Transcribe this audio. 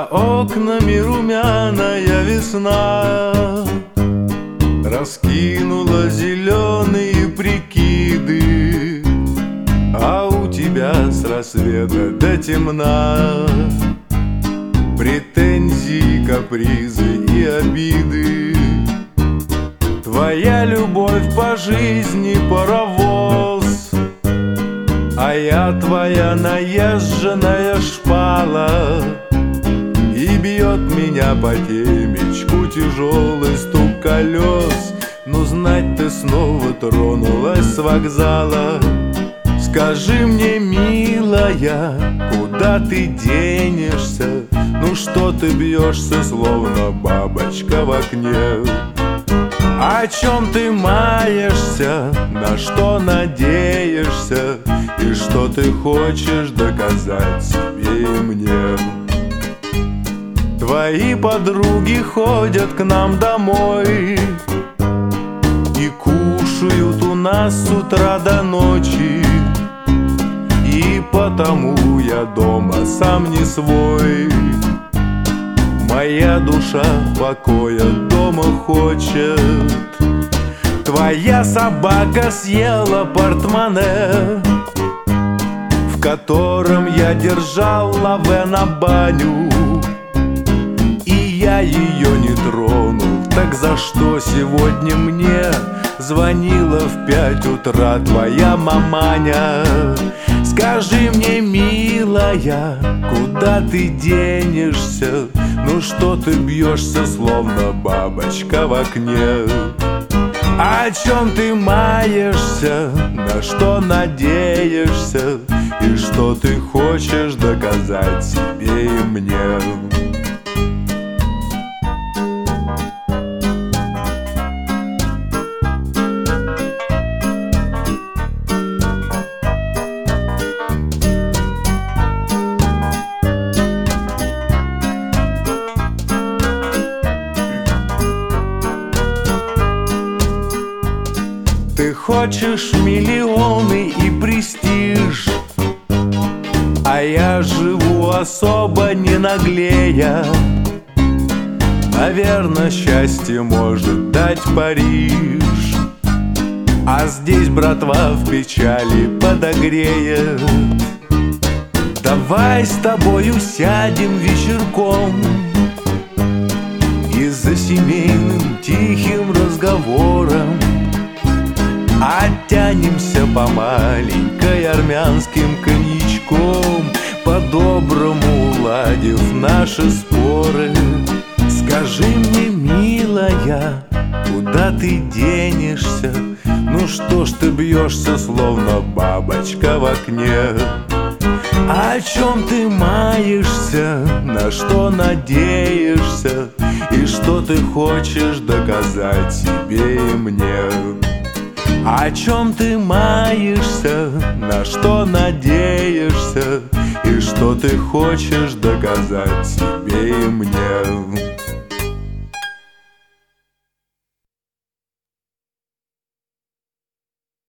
За окнами румяная весна раскинула зеленые прикиды, а у тебя с рассвета до темна претензии, капризы и обиды. Твоя любовь по жизни паровоз, а я твоя наезженная шпала. И бьет меня по темечку тяжелый стук колес. Ну знать, ты снова тронулась с вокзала. Скажи мне, милая, куда ты денешься? Ну что ты бьешься, словно бабочка в окне? О чем ты маешься, на что надеешься, и что ты хочешь доказать себе и мне? Твои подруги ходят к нам домой и кушают у нас с утра до ночи, и потому я дома сам не свой. Моя душа покоя дома хочет. Твоя собака съела портмоне, в котором я держал лаве на баню, и я ее не тронул. Так за что сегодня мне звонила в 5 утра твоя маманя? Скажи мне, милая, куда ты денешься? Ну что ты бьешься, словно бабочка в окне? О чем ты маешься, на что надеешься, и что ты хочешь доказать себе и мне? Ты хочешь миллионы и престиж, а я живу особо не наглея. Наверно, счастье может дать Париж, а здесь братва в печали подогреет. Давай с тобою сядем вечерком и за семейным тихим разговором оттянемся по маленькой армянским коньячком, по-доброму уладив наши споры. Скажи мне, милая, куда ты денешься? Ну что ж ты бьешься, словно бабочка в окне? О чем ты маешься, на что надеешься, и что ты хочешь доказать себе и мне? О чем ты маешься, на что надеешься, и что ты хочешь доказать себе и мне?